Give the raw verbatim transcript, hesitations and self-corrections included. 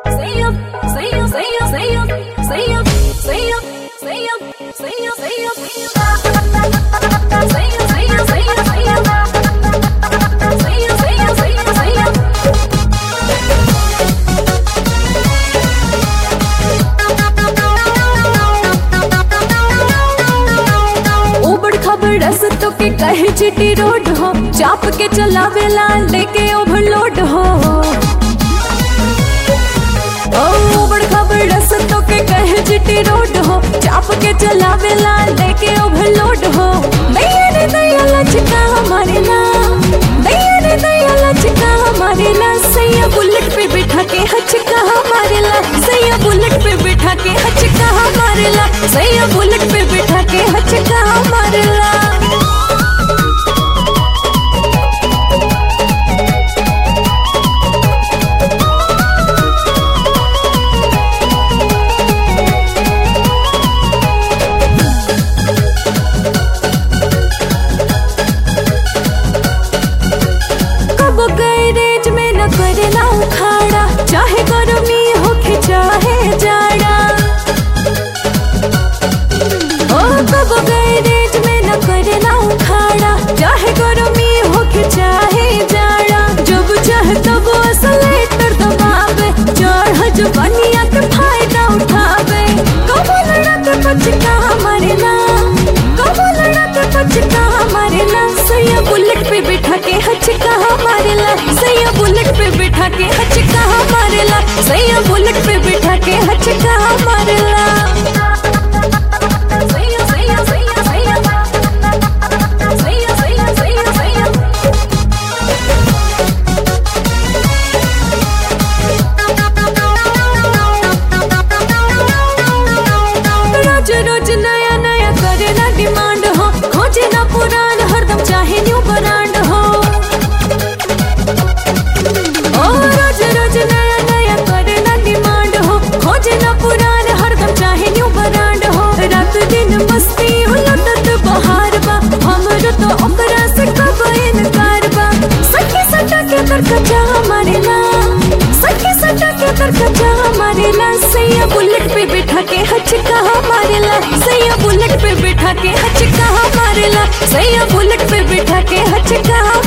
रस्तों के कहे चिटी रोड हो, चाप के चलावेला लेके ओवरलोड हो। ओ बड़ खबर रस्तों के कहे चिटी रोड हो, चाप के चलावेला लेके ओवरलोड हो। दैया रे दैया लचका हमारे ना, दैया रे दैया लचका हमारे ना। सैया बुलेट पे बिठा के हचका हमारे ला, सैया बुलेट पे बिठा के हचका हमारे ला, सैया बुलेट पे बिठा के हचका हमारे ला। करेला उखाड़ा चाहे गर्मी हो के चाहे जाड़ा, ओ कब गैरेज में न करेला उखाड़ा चाहे गर्मी हो के चाहे जाड़ा। जब चाहे तब असलेटर दबावे, चढ़ जवानिया के फायदा उठावे। कबो लड़ा के बचका हमारे ना, कबो लड़ा के बचका हमारे ना। सैया बुलेट पे बिठा के हचका हमारे ला, सैया बुलेट पे बिठा के हचका हमारे ला, सैया बुलेट पे बिठा के हचका हमारे ला। सैया सैया सैया सैया सैया सैया सैया सैया रोज रोज नया नया करे ना डिमांड हो, खोजे ना पुरान हरदम चाहे न्यू ब्रांड हो। ओ रोज रोज नया नया करे ना डिमांड हो, खोजे ना पुरान हरदम चाहे न्यू ब्रांड हो। रात दिन मस्ती उलटत बहार बा, हमरो तो ओकरा से कब इनकार बा। सखी सटा के तरकचा हमारे ला, सखी सटा के तरकचा हमारे ला। सैया बुलेट पे बिठा के हचका हमारे ला, सैया बुलेट पे बिठा के हचका हमारे ला, सैया बुलेट पे बिठा के हचका।